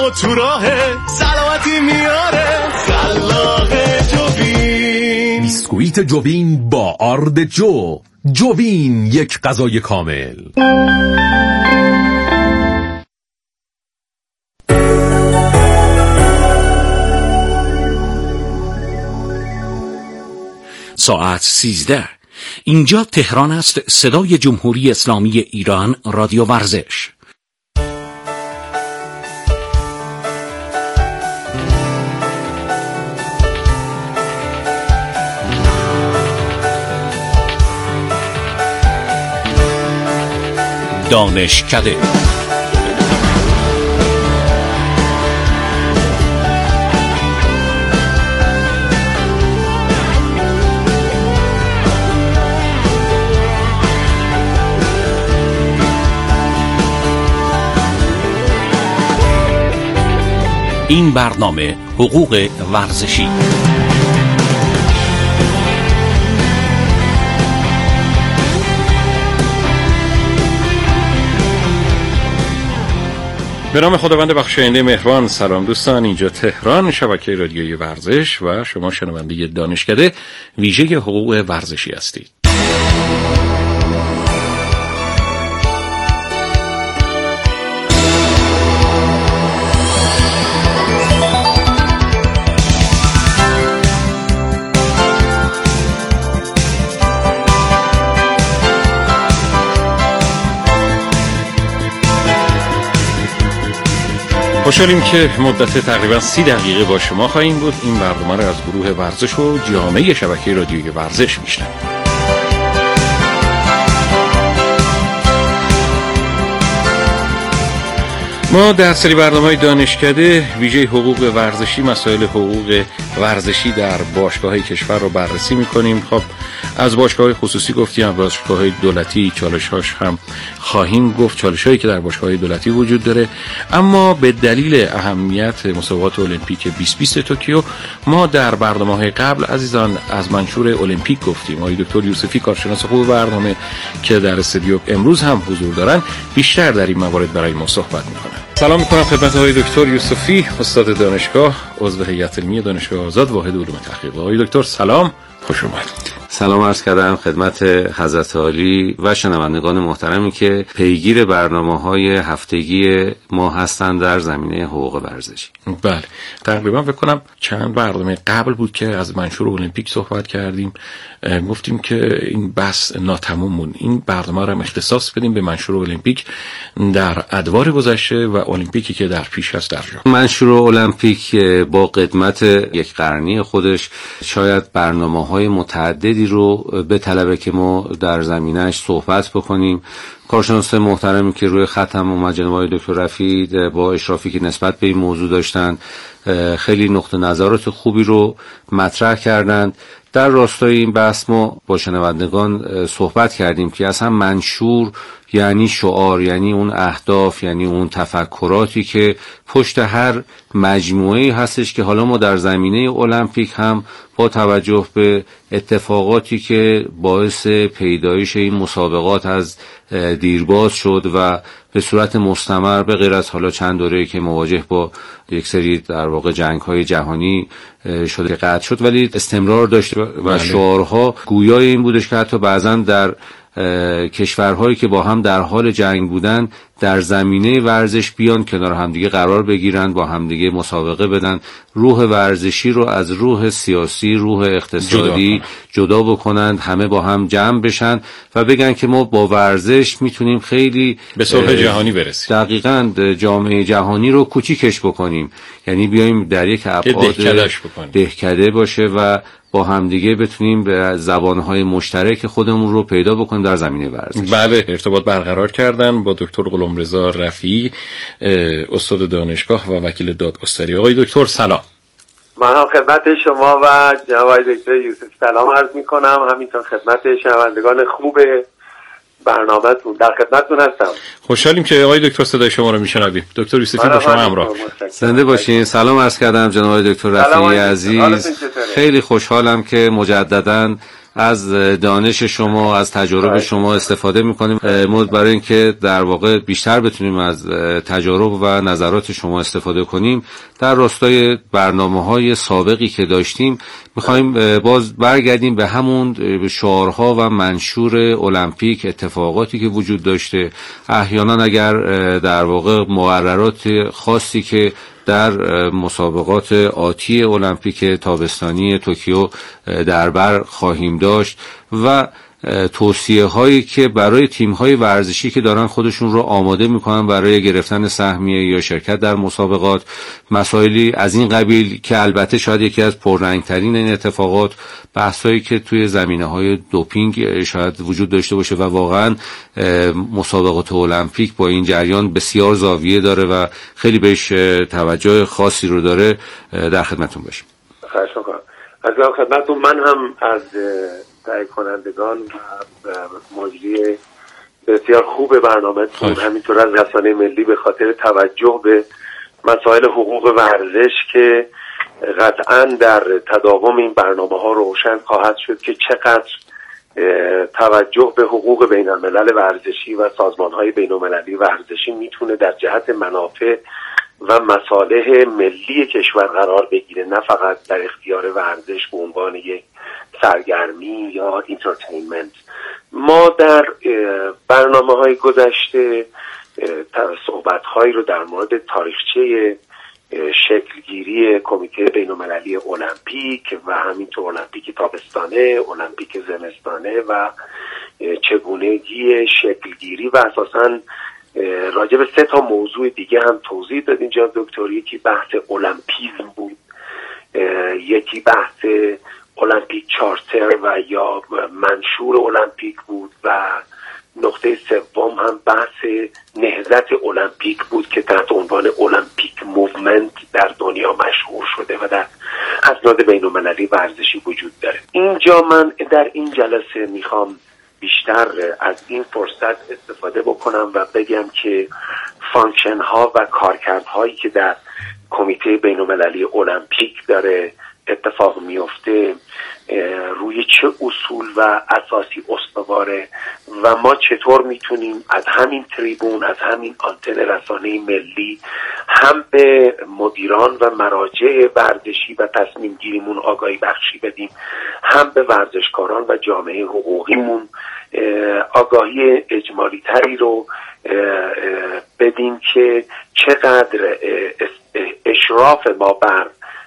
و تو راهه، سلامتی میاره خلاق جوین. بیسکویت جوین با آرد جوین، یک غذای کامل. ساعت 13. اینجا تهران است. صدای جمهوری اسلامی ایران، رادیو ورزش. دانشکده. این برنامه حقوق ورزشی. به نام خداوند بخشاینده مهربان. سلام دوستان، اینجا تهران، شبکه رادیویی ورزش و شما شنونده دانشکده ویژه حقوق ورزشی هستید. خوشحالیم که مدت تقریبا 30 دقیقه با شما خواهیم بود. این برنامه را از گروه ورزش و جامعه شبکه رادیویی ورزش میشنوید. ما در سری برنامه‌های دانشکده ویژه حقوق ورزشی، مسائل حقوق ورزشی در باشگاه‌های کشور رو بررسی می‌کنیم. خب از باشگاه‌های خصوصی گفتیم، از باشگاه‌های دولتی چالش‌هاش هم خواهیم گفت، چالش‌هایی که در باشگاه‌های دولتی وجود داره. اما به دلیل اهمیت مسابقات المپیک 2020 توکیو ما در برنامه‌های قبل عزیزان از منشور المپیک گفتیم. آقای دکتر یوسفی کارشناس حقوق برنامه که در استودیو امروز هم حضور دارن بیشتر در این موارد برای ما صحبت می‌کنن. سلام می‌کنم خدمت آقای دکتر یوسفی، استاد دانشگاه، عضو هیئت علمی دانشگاه آزاد، واحد علوم تحقیق. آقای دکتر سلام، خوش اومدید. سلام عرض کردم خدمت حضرت عالی و شنوندگان محترمی که پیگیر برنامه‌های هفتگی ما هستند در زمینه حقوق ورزشی. بله، تقریبا فکر کنم چند برنامه قبل بود که از منشور المپیک صحبت کردیم. گفتیم که این بحث ناتمام مون، این برنامه رو هم اختصاص بدیم به منشور المپیک در ادوار گذشته و المپیکی که در پیش است در جا. منشور المپیک با قدمت یک قرنی خودش شاید برنامه‌های متعددی رو به طلبه که ما در زمینه‌اش صحبت بکنیم. کارشناس محترمی که روی خط هم اومد، جناب آقای دکتر رفیع، با اشرافی که نسبت به این موضوع داشتن خیلی نقطه نظرات خوبی رو مطرح کردند. در راستای این بحث ما با شنوندگان صحبت کردیم که اصلا منشور یعنی شعار، یعنی اون اهداف، یعنی اون تفکراتی که پشت هر مجموعه‌ای هستش که حالا ما در زمینه المپیک هم با توجه به اتفاقاتی که باعث پیدایش این مسابقات از دیرباز شد و به صورت مستمر به غیر از حالا چند دوره‌ای که مواجه با یک سری در واقع جنگ‌های جهانی شده قطع شد، ولی استمرار داشت و شعارها گویای این بودش که حتی بعضاً در کشورهایی که با هم در حال جنگ بودن در زمینه ورزش بیان کنار همدیگه قرار بگیرن، با همدیگه مسابقه بدن، روح ورزشی رو از روح سیاسی، روح اقتصادی جدا بکنند، همه با هم جمع بشن و بگن که ما با ورزش میتونیم خیلی به صلح جهانی برسیم. دقیقاً جامعه جهانی رو کوچیکش بکنیم، یعنی بیایم در یک ابعاد دهکده باشه و با همدیگه بتونیم به زبانهای مشترک خودمون رو پیدا بکنیم در زمینه ورزش. بله، ارتباط برقرار کردن با دکتر غلامرضا رفیعی، استاد دانشگاه و وکیل دادگستری. آقای دکتر سلام. من هم خدمت شما و جناب آقای دکتر یوسف سلام عرض می‌کنم، همینطور خدمت شنوندگان خوب برنامه‌تون در خدمتتون هستم. خوشحالیم که آقای دکتر صدای شما رو میشنویم. دکتر یوسفی با شما همراه. زنده باشین. سلام عرض کردم جناب دکتر رفیعی عزیز. خیلی خوشحالم که مجدداً از دانش شما، از تجارب شما استفاده میکنیم برای اینکه در واقع بیشتر بتونیم از تجارب و نظرات شما استفاده کنیم. در راستای برنامه‌های سابقی که داشتیم میخوایم باز برگردیم به همون شعارها و منشور المپیک، اتفاقاتی که وجود داشته. احیانا اگر در واقع مقررات خاصی که در مسابقات آتی المپیک تابستانی توکیو در بر خواهیم داشت و توصیه هایی که برای تیم های ورزشی که دارن خودشون رو آماده میکنن برای گرفتن سهمیه یا شرکت در مسابقات، مسائلی از این قبیل که البته شاید یکی از پررنگترین این اتفاقات بحثایی که توی زمینه های دوپینگ شاید وجود داشته باشه و واقعا مسابقات المپیک با این جریان بسیار زاویه داره و خیلی بهش توجه خاصی رو داره. در خدمتتون باشیم. خواهش می‌کنم. از خدمتتون من هم از تهیه کنندگان و مجری بسیار خوب برنامه‌تون، همینطور از رسانه ملی به خاطر توجه به مسائل حقوق ورزش که قطعاً در تداوم این برنامه‌ها روشن خواهد شد که چقدر توجه به حقوق بین الملل ورزشی و سازمان‌های بین‌المللی ورزشی میتونه در جهت منافع و مصالح ملی کشور قرار بگیره، نه فقط در اختیار ورزش به عنوان یک سرگرمی یا اینترتینمنت. ما در برنامه‌های گذشته صحبت‌هایی رو در مورد تاریخچه شکلگیری کمیته بین‌المللی المپیک و همینطور المپیک تابستانه، المپیک زمستانه و چگونگی شکلگیری و اساساً راجع به 3 موضوع دیگه هم توضیح دادیم جناب دکتر. یکی بحث المپیزم بود، یکی بحث المپیک چارتر و یا منشور المپیک بود و نقطه سوم هم بحث نهضت المپیک بود که تحت عنوان المپیک موومنت در دنیا مشهور شده و در اسناد بین‌المللی ورزشی وجود داره. اینجا من در این جلسه میخوام بیشتر از این فرصت استفاده بکنم و بگم که فانکشن ها و کارکردهایی که در کمیته بین‌المللی المپیک داره اتفاق میفته روی چه اصول و اساسی استواره و ما چطور میتونیم از همین تریبون، از همین آنتن رسانه ملی هم به مدیران و مراجع ورزشی و تصمیم گیریمون آگاهی بخشی بدیم، هم به ورزشکاران و جامعه حقوقیمون آگاهی اجمالی تری رو بدیم که چقدر اشراف ما بر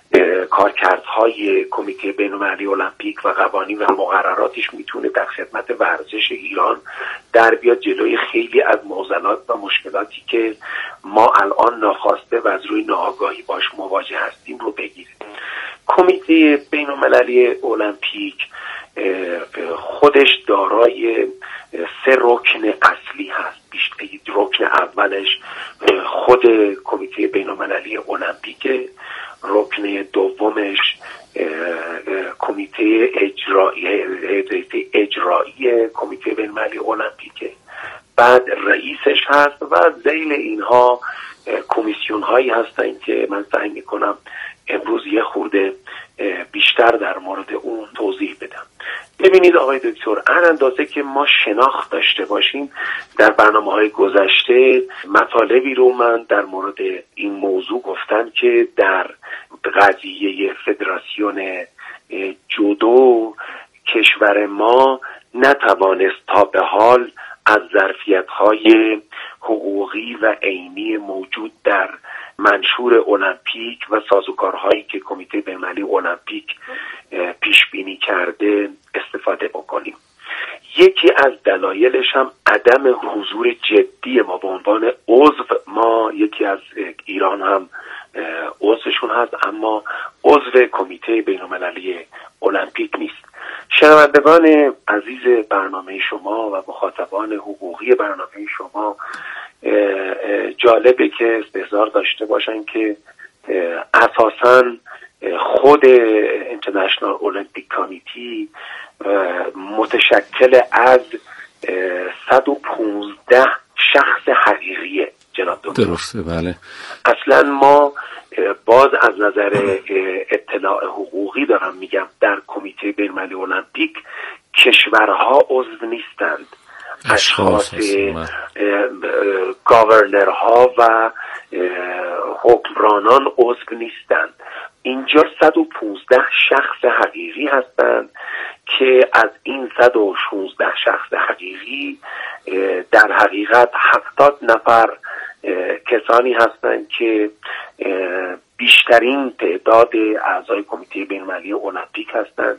کارکردهای کمیته بین‌المللی المپیک و قوانین و مقرراتش میتونه در خدمت ورزش ایران در بیاد جلوی خیلی از معضلات و مشکلاتی که ما الان ناخواسته و از روی ناآگاهی باش مواجه هستیم رو بگیره. کمیته بین‌المللی المپیک خودش دارای 3 رکن اصلی هست. رکن اولش خود کمیته بین‌المللی المپیک، رکن دومش کمیته اجرایی کمیته بین‌المللی المپیک، بعد رئیسش هست و ذیل اینها کمیسیون هایی هستن که من سعی میکنم امروز یه خورده بیشتر در مورد اون توضیح بدم. ببینید آقای دکتر، هر اندازه که ما شناخت داشته باشیم، در برنامه‌های گذشته مطالبی رو من در مورد این موضوع گفتم که در قضیه فدراسیون جودو کشور ما نتوانست تا به حال از ظرفیت‌های حقوقی و عینی موجود در منشور المپیک و سازوکارهایی که کمیته بین‌المللی المپیک پیش بینی کرده استفاده بکنیم. یکی از دلایلش هم عدم حضور جدی ما به عنوان عضو. ما یکی از ایران هم عضوشون هست اما عضو کمیته بین‌المللی المپیک نیست. شنوندگان عزیز برنامه شما و مخاطبان حقوقی برنامه شما جالبه که استحضار داشته باشن که اساساً خود اینترنشنال المپیک کمیتی متشکل از 115 شخص حقیقیه جناب دکتر. درسته، بله. اصلا ما باز از نظر اطلاع حقوقی دارم میگم در کمیته بین‌المللی المپیک کشورها عضو نیستند، اشخاص گاورنرها و حکمرانان عضو نیستند. اینجا 115 شخص حقیقی هستند که از این 116 شخص حقیقی در حقیقت 70 نفر کسانی هستند که بیشترین تعداد اعضای کمیته بین‌المللی المپیک هستند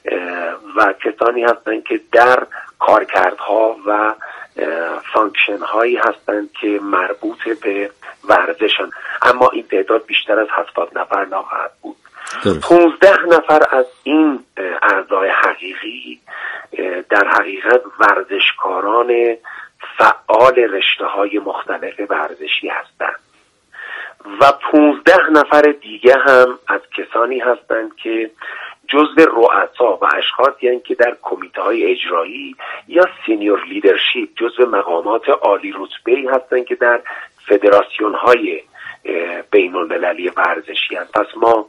و کسانی هستند که در کارکردها و فانکشن هایی هستند که مربوط به ورزشن، اما این تعداد بیشتر از 70 نفر نخواهد بود. 15 نفر از این اعضای حقیقی در حقیقت ورزشکاران فعال رشته‌های مختلف ورزشی هستند و 15 نفر دیگه هم از کسانی هستند که جزو رؤسا و اشخاصی هستند که در کمیته‌های اجرایی یا سینیور لیدرشپ، جزو مقامات عالی رتبه‌ای هستند که در فدراسیون‌های بین‌المللی ورزشی هستند. پس ما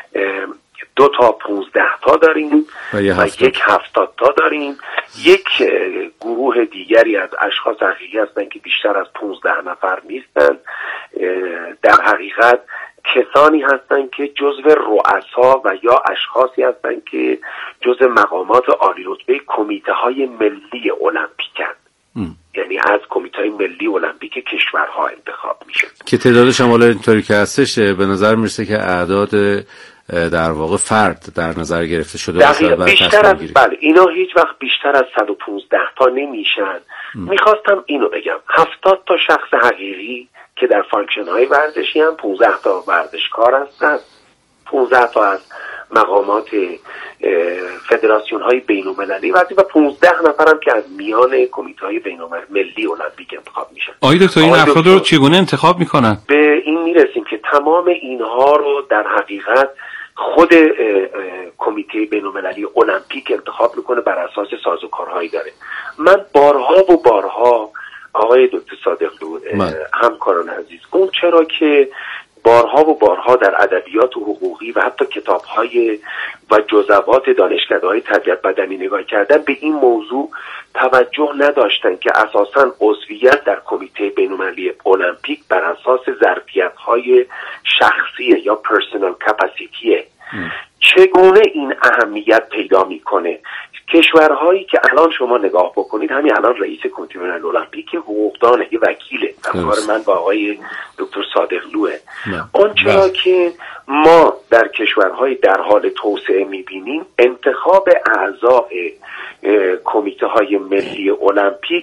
2 تا 15 تا داریم و یک 70 تا داریم. یک گروه دیگری از اشخاص حقیقی هستند که بیشتر از 15 نفر نیستند، در حقیقت کسانی هستند که جزو رؤسا و یا اشخاصی هستند که جزو مقامات عالی رتبه کمیته های ملی المپیکند، یعنی از کمیته های ملی المپیک کشورها انتخاب میشه که تعدادش هم حالا اینطوری که هستش به نظر میرسه که اعداد در واقع فرد در نظر گرفته شده بیشتر از بله اینا هیچ وقت بیشتر از 115 تا نمیشن. میخواستم اینو بگم 70 تا شخص حقیقی که در فانکشن های ورزشی هم 15 تا ورزشکار هستن، 15 تا از مقامات فدراسیون های بین‌المللی و 15 نفر هم که از میان کمیته های بین‌المللی المپیک انتخاب میشن. آقای دکتر این افراد رو چگونه انتخاب میکنن؟ به این میرسیم که تمام اینها رو در حقیقت خود کمیته بین‌المللی المپیک انتخاب میکنه، بر اساس سازوکارهایی داره. من بارها آقای دکتر صادقلو همکاران عزیز، اون چرا که بارها در ادبیات و حقوقی و حتی کتاب‌های و جزوات دانشکده‌های تربیت بدنی نگاه کردن به این موضوع توجه نداشتن که اساساً عضویت در کمیته بین‌المللی المپیک بر اساس ظرفیت‌های شخصی یا پرسونال کپاسیتیه. چگونه این اهمیت پیدا میکنه؟ کشورهایی که الان شما نگاه بکنید، همین الان رئیس کمیته بین‌المللی المپیک حقوقدانه، یه وکیله، همکار من با آقای دکتر صادقلوه. اون چرا که ما در کشورهای در حال توسعه میبینیم انتخاب اعضای کمیته های ملی المپیک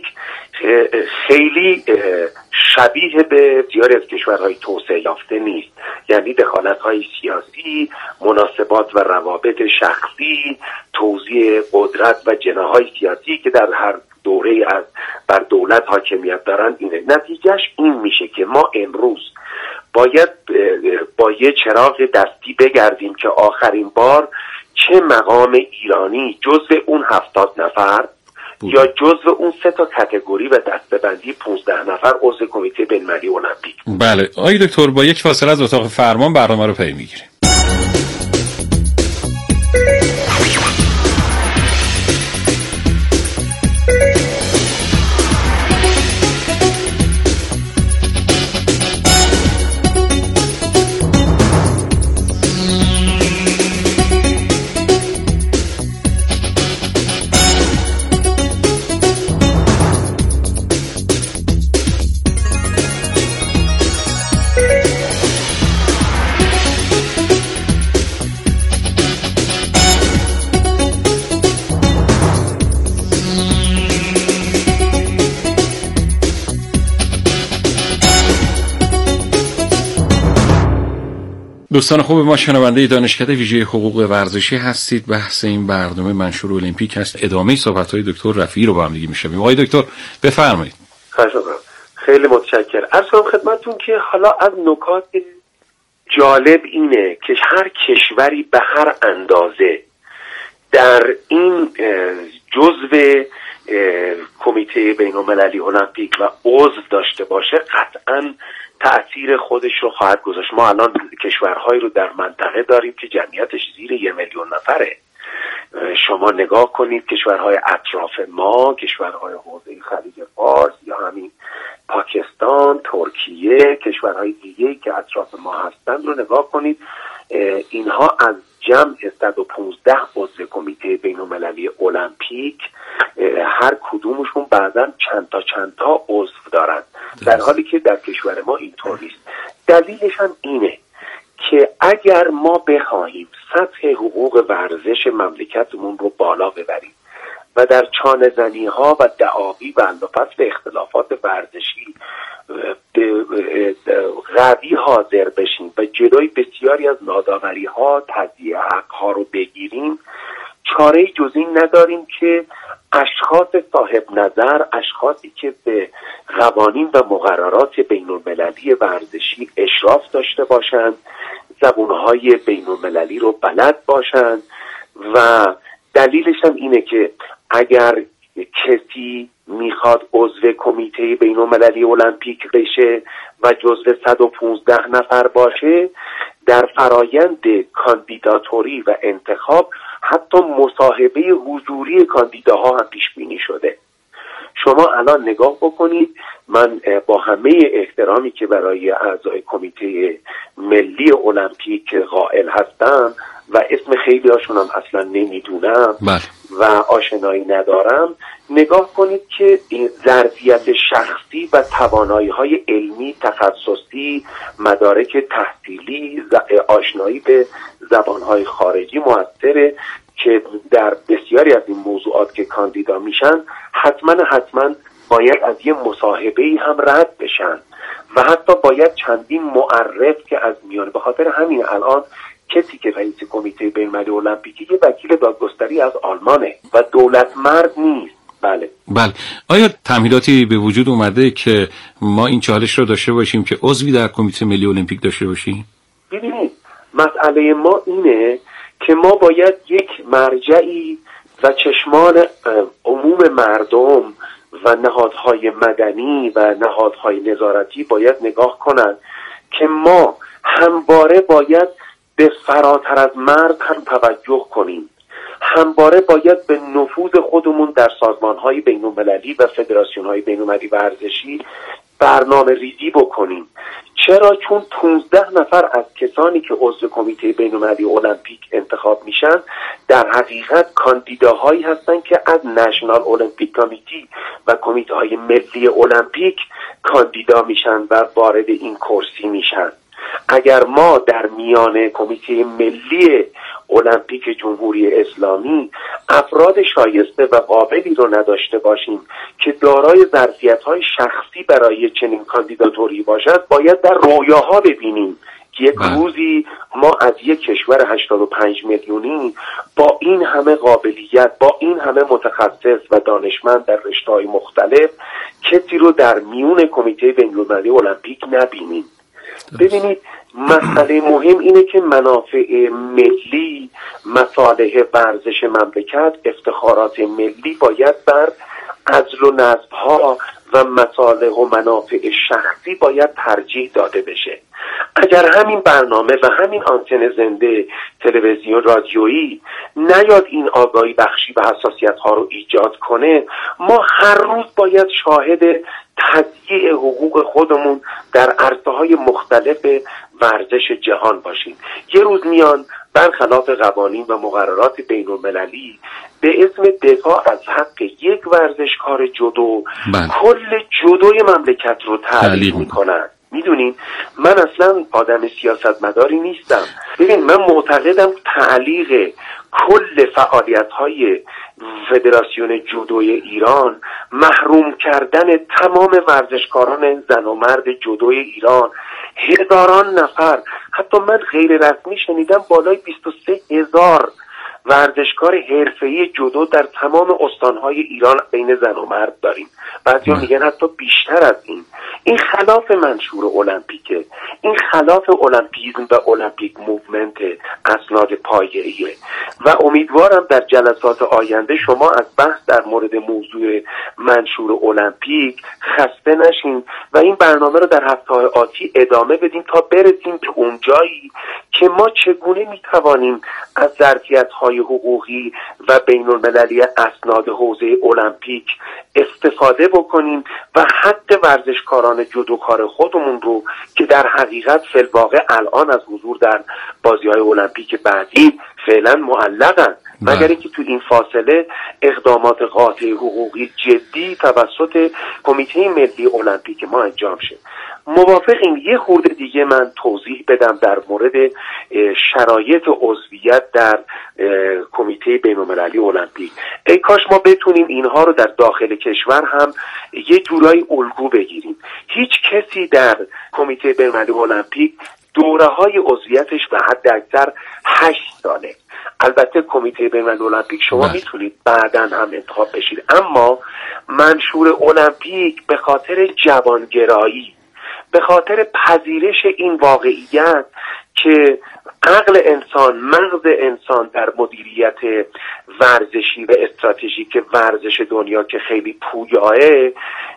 خیلی شبیه به بسیاری از کشورهای توسعه یافته نیست، یعنی دخالت‌های سیاسی، مناسبات و روابط شخصی، توزیع قدرت و جناح‌های سیاسی که در هر دوره از بر دولت حاکمیت دارن اینه. نتیجهش این میشه که ما امروز باید با یه چراغ دستی بگردیم که آخرین بار چه مقام ایرانی جزو اون 70 نفر یا جزو اون 3 تا کاتگوری و دسته‌بندی 15 نفر عضو کمیته بین‌المللی المپیک. بله آقای دکتر، با یک فاصله از اتاق فرمان برنامه رو پی میگیریم. دوستان خوب ما، شنونده دانشکده ویژه حقوق ورزشی هستید. بحث این برنامه منشور المپیک است. ادامه صحبت‌های دکتر رفیعی رو با هم دیگه می‌شنویم. آقای دکتر بفرمایید. خیلی متشکرم. عرض کنم خدمتتون که حالا از نکات جالب اینه که هر کشوری به هر اندازه در این جزو کمیته بین‌المللی المپیک و عضو داشته باشه قطعاً تأثیر خودش رو خواهد گذاشت. ما الان کشورهایی رو در منطقه داریم که جمعیتش زیر 1 میلیون نفره شما نگاه کنید کشورهای اطراف ما، کشورهای حوزه خلیج فارس یا همین پاکستان، ترکیه، کشورهای دیگه‌ای که اطراف ما هستند رو نگاه کنید. اینها از جمع 115 عضو کمیته بین‌المللی المپیک هر کدومشون بعضا چند تا عضو دارن، در حالی که در کشور ما اینطور نیست. دلیلش هم اینه که اگر ما بخواهیم سطح حقوق ورزش مملکتمون رو بالا ببریم و در چانه زنی ها و دعاوی و اندفصل اختلافات ورزشی قوی حاضر بشیم و جلوی بسیاری از ناداوری ها، تضییع حق ها رو بگیریم، چاره جز این نداریم که اشخاص صاحب نظر، اشخاصی که به قوانین و مقررات بین المللی ورزشی اشراف داشته باشند، زبونهای بین المللی رو بلد باشند. و دلیلش هم اینه که اگر کسی میخواد عضو کمیته بین المللی المپیک بشه و جزو 115 نفر باشه، در فرایند کاندیداتوری و انتخاب حتی مصاحبه حضوری کاندیداها هم پیش بینی شده. شما الان نگاه بکنید، من با همه احترامی که برای اعضای کمیته ملی المپیک قائل هستم و اسم خیلی هاشون هم اصلا نمیدونم و آشنایی ندارم، نگاه کنید که این ظرفیت شخصی و توانایی های علمی، تخصصی، مدارک تحصیلی، آشنایی به زبانهای خارجی موثره که در بسیاری از این موضوعات که کاندیدا میشن حتما باید از یه مصاحبه‌ای هم رد بشن و حتی باید چندین معرف که از میان، به خاطر همین الان کسی که رئیس کمیته بین‌المللی المپیکی یه وکیل دادگستری از آلمانه و دولت مرد نیست. بله. آیا تمهیداتی به وجود اومده که ما این چالش رو داشته باشیم که عضوی در کمیته ملی المپیک داشته باشیم؟ ببینید، مسئله ما اینه که ما باید یک مرجعی و چشمان عموم مردم و نهادهای مدنی و نهادهای نظارتی باید نگاه کنند که ما همواره باید به فراتر از مرد هم توجه کنیم، همواره باید به نفوذ خودمون در سازمانهای بین‌المللی و فدراسیونهای بین‌المللی ورزشی برنامه ریزی بکنیم. چرا؟ چون 15 نفر از کسانی که عضو کمیته بین‌المللی المپیک انتخاب میشن در حقیقت کاندیداهایی هستن که از نشنال المپیک کمیتی و کمیته های ملی المپیک کاندیدا میشن و وارد این کرسی میشن. اگر ما در میان کمیته ملی المپیک جمهوری اسلامی افراد شایسته و قابلی رو نداشته باشیم که دارای ظرفیت‌های شخصی برای چنین کاندیداتوری باشد، باید در رویاها ببینیم که یک روزی ما از یک کشور 85 میلیونی با این همه قابلیت، با این همه متخصص و دانشمند در رشته‌های مختلف کسی رو در میون کمیته بین‌المللی المپیک نبینیم. ببینید، مسئله مهم اینه که منافع ملی، مصالح ورزش مملکت، افتخارات ملی باید بر عزل و نصب‌ها و مصالح و منافع شخصی باید ترجیح داده بشه. اگر همین برنامه و همین آنتن زنده تلویزیون رادیویی نیاد این آگاهی بخشی و حساسیت ها رو ایجاد کنه، ما هر روز باید شاهد تضییع حقوق خودمون در عرصه‌های مختلف ورزش جهان باشیم. یه روز میان برخلاف قوانین و مقررات بین المللی به اسم دفاع از حق یک ورزشکار جودو کل جودوی مملکت رو تعلیق میکنن. میدونین من اصلا آدم سیاستمداری نیستم. ببین، من معتقدم تعلیق کل فعالیت‌های فدراسیون جودوی ایران، محروم کردن تمام ورزشکاران زن و مرد جودوی ایران، هزاران نفر، حتی من غیر رسمی شنیدم بالای 23,000 ورزشکار حرفه‌ای جودو در تمام استانهای ایران بین زن و مرد داریم. بعضیا میگن حتی بیشتر از این. این خلاف منشور المپیکه، این خلاف المپیزم و المپیک موومنت اسناد پایه‌ایه و امیدوارم در جلسات آینده شما از بحث در مورد موضوع منشور المپیک خسته نشین و این برنامه رو در هفته‌های آتی ادامه بدیم تا برسیم به اونجایی که ما چگونه میتوانیم از ظرفیت‌های های حقوقی و بین المللی اسناد حوزه المپیک استفاده بکنیم و حد ورزشکاران جودوکار خودمون رو که در حقیقت فی الواقع الان از حضور در بازی‌های المپیک بعدی فعلا معلقن، مگر اینکه تو این فاصله اقدامات قاطع حقوقی جدی توسط کمیته ملی المپیک ما انجام شه. موافقیم یه خورده دیگه من توضیح بدم در مورد شرایط عضویت در کمیته بین‌المللی المپیک. ای کاش ما بتونیم اینها رو در داخل کشور هم یه جورایی الگو بگیریم. هیچ کسی در کمیته بین‌المللی المپیک دوره‌های عضویتش به حد اکثر 8 ساله. البته کمیته بین‌المللی المپیک شما میتونید بعداً هم انتخاب بشید، اما منشور المپیک به خاطر جوانگرایی، به خاطر پذیرش این واقعیت که عقل انسان، مغز انسان در مدیریت ورزشی و استراتژیک ورزش دنیا که خیلی پویاه،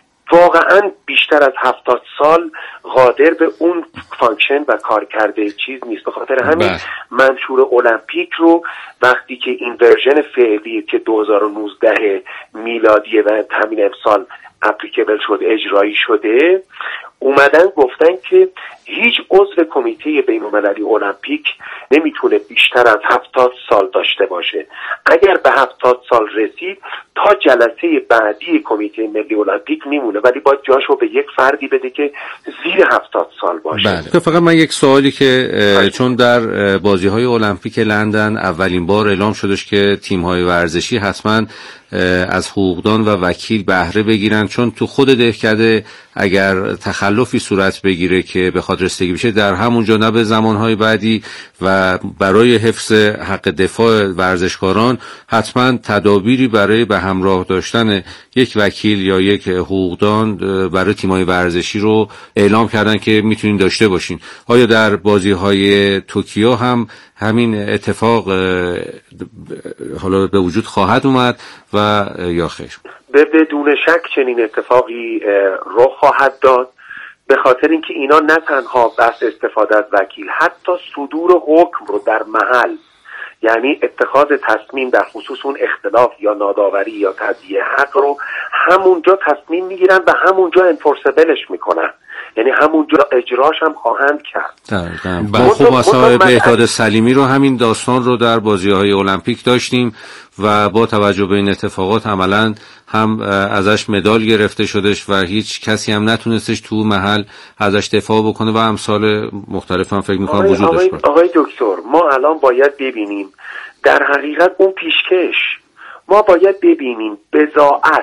واقعا بیشتر از 70 سال قادر به اون فانکشن و کار کرده چیز نیست. به خاطر همین منشور المپیک رو وقتی که این ورژن فعلی که 2019 میلادیه و همین امسال اپلیکیبل شد، اجرایی شده، اومدن گفتن که هیچ عضو کمیته بین‌المللی المپیک نمیتونه بیشتر از 70 سال داشته باشه. اگر به 70 سال رسید تا جلسه بعدی کمیته ملی المپیک میمونه، ولی باید جاشو به یک فردی بده که زیر 70 سال باشه. بله. فقط من یک سوالی که چون در بازی‌های المپیک لندن اولین بار اعلام شدش که تیم‌های ورزشی حتما از حقوقدان و وکیل بهره بگیرن، چون تو خود دهکده اگر تخلفی صورت بگیره که بخواد رسیدگی بشه در همونجا نه به زمانهای بعدی و برای حفظ حق دفاع ورزشکاران حتما تدابیری برای به همراه داشتن یک وکیل یا یک حقوقدان برای تیم‌های ورزشی رو اعلام کردن که میتونین داشته باشین. آیا در بازی‌های توکیو هم همین اتفاق حالا به وجود خواهد اومد و یا خیر؟ بدون شک چنین اتفاقی رخ خواهد داد، به خاطر اینکه اینا نه تنها بحث استفاده از وکیل، حتی صدور حکم رو در محل، یعنی اتخاذ تصمیم در خصوص اون اختلاف یا ناداوری یا تضییع حق رو همونجا تصمیم میگیرن و همونجا انفورسبلش میکنن، یعنی همونجا اجراش هم خواهند کرد. خب مثلا بهداد سلیمی رو همین داستان رو در بازی‌های المپیک داشتیم و با توجه به این اتفاقات عملاً هم ازش مدال گرفته شدش و هیچ کسی هم نتونستش تو محل ازش دفاع بکنه و امثال مختلف هم فکر می‌کنم وجود داشت. آقای دکتر، ما الان باید ببینیم در حقیقت اون پیشکش، ما باید ببینیم بضاعت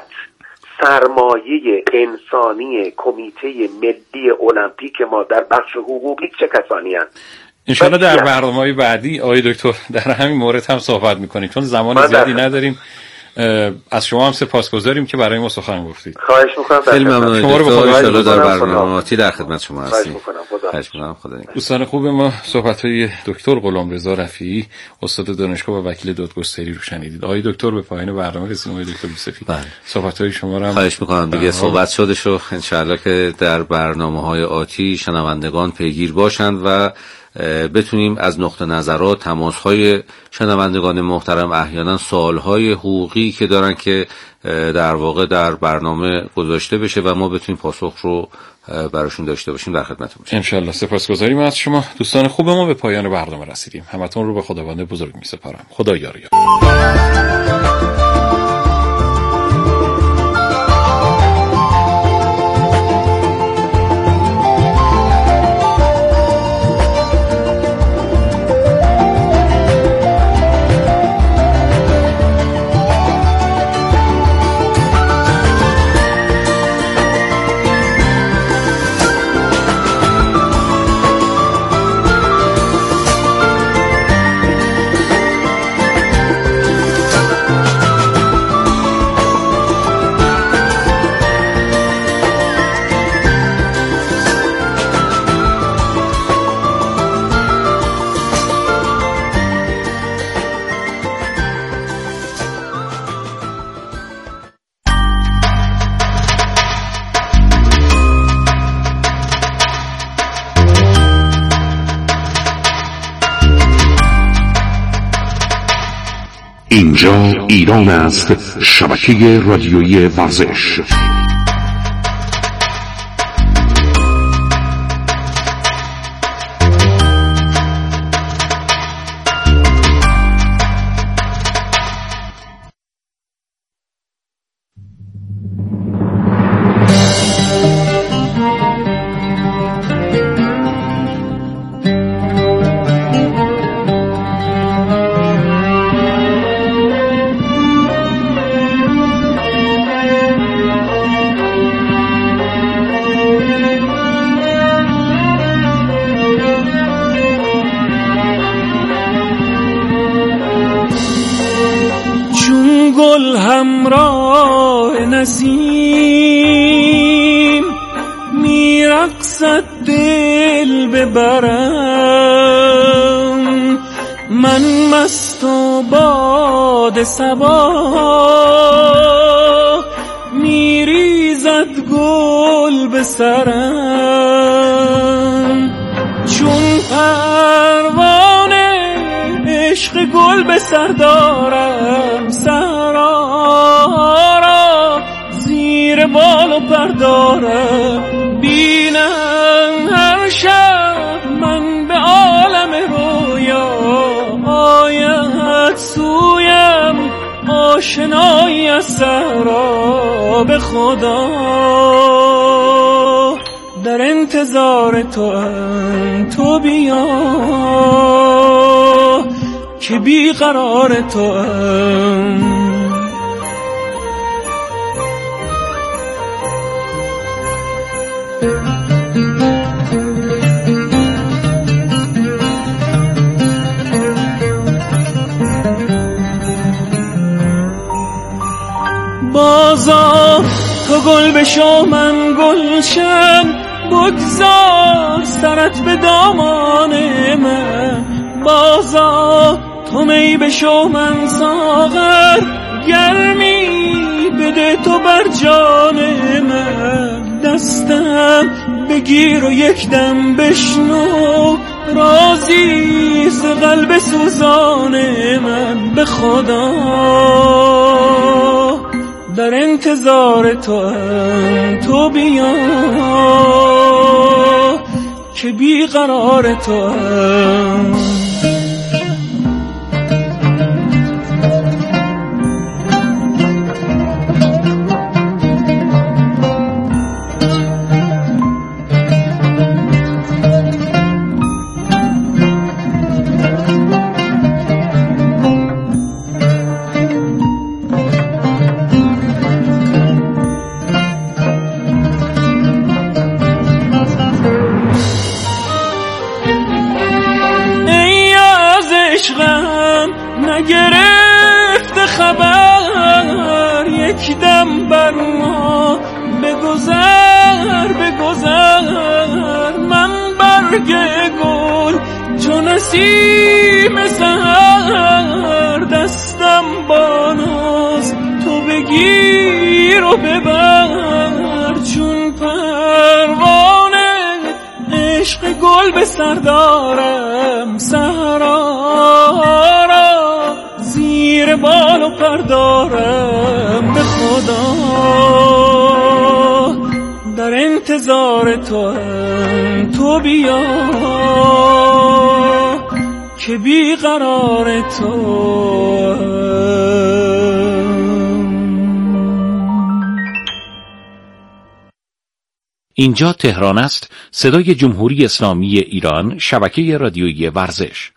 سرمایه انسانی کمیته ملی المپیک ما در بخش حقوقی چه کسانی هستند؟ انشاءالله در برنامه‌های بعدی آقای دکتر در همین مورد هم صحبت می‌کنیم، چون زمان زیادی نداریم. از شما هم سپاسگزاریم که برای ما سخن گفتید. خواهش می‌کنم. خیلی ممنون. شما رو به خدا انشاءالله در برنامه‌اتی در خدمت شما هستیم. خواهش می‌کنم. خدا نگهدار. دوستان خوب ما، صحبت‌های دکتر غلامرضا رفیعی، استاد دانشگاه و وکیل دادگستری رو شنیدید. آقای دکتر به پایان برنامه رسیدیم. آقای دکتر یوسفی، صحبت‌های شما رو خواهش می‌کنم دیگه صحبت شدش و انشاءالله که در برنامه‌های آتی شنوندگان پیگیر باشند و بتونیم از نقطه نظرات، تماس‌های شنوندگان محترم، احیانا سوال‌های حقوقی که دارن که در واقع در برنامه گذاشته بشه و ما بتونیم پاسخ رو براشون داشته باشیم در خدمتتون باشیم. انشالله. سپاسگزاریم از شما. دوستان خوب ما، به پایان برنامه رسیدیم. همتون رو به خداوند بزرگ می‌سپارم. خدا یار. اینجا ایران است، شبکه رادیویی ورزش. گل همراه نسیم میرقصد دل ببرم، من مست و باد صبا میریزد گل به سرم، چون پروانه عشق گل به سر دارم، سرا را زیر بال و پر دارم، بینم هر شب من به عالم رویا آید سویم آشنایی از صحرا، به خدا در انتظار تو بیا که بیقرار توام. بازا تو گل بشو من گلشن، بگذار سرت به دامان من، بازا تو می بشو من ساغر، گرمی بده تو بر جان من، دستم بگیر و یک دم بشنو رازی ز قلب سوزان من، به خدا در انتظار تو بیا که بیقرار توام. عشقم نگرفت خبر، یک دم بر ما بگذر، من برگ گل چو نسیم سحر، دستم با ناز تو بگیر و ببر، چون پروانه عشق گل به سر دارم، صحرا را زیر بال و پر دارم، به خدا در انتظار تو بیا که بیقرار اینجا تهران است، صدای جمهوری اسلامی ایران، شبکه رادیویی ورزش.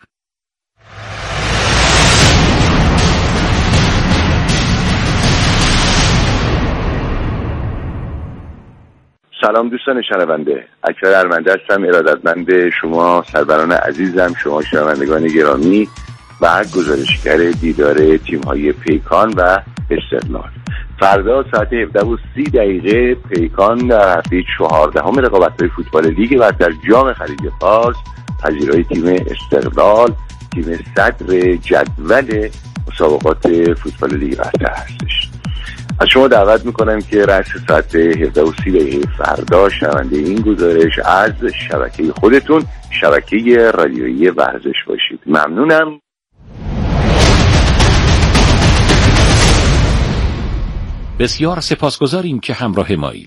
سلام دوستان شنونده، اکبر ارمنده هستم، ارادتمند شما سروران عزیزم، شما شنوندگان گرامی و گزارشگر دیدار تیم‌های پیکان و استقلال. فردا ساعت 17:30 پیکان در هفته 14 رقابت‌های فوتبال لیگ برتر جام خلیج فارس پذیرای تیم استقلال، تیم صدر جدول مسابقات فوتبال لیگ برتر هستش. از شما دعوت میکنم که رأس ساعت 17:30 فردا شنونده این گزارش از شبکه خودتون، شبکه رادیویی ورزش باشید. ممنونم. بسیار سپاسگزاریم که همراه مایید.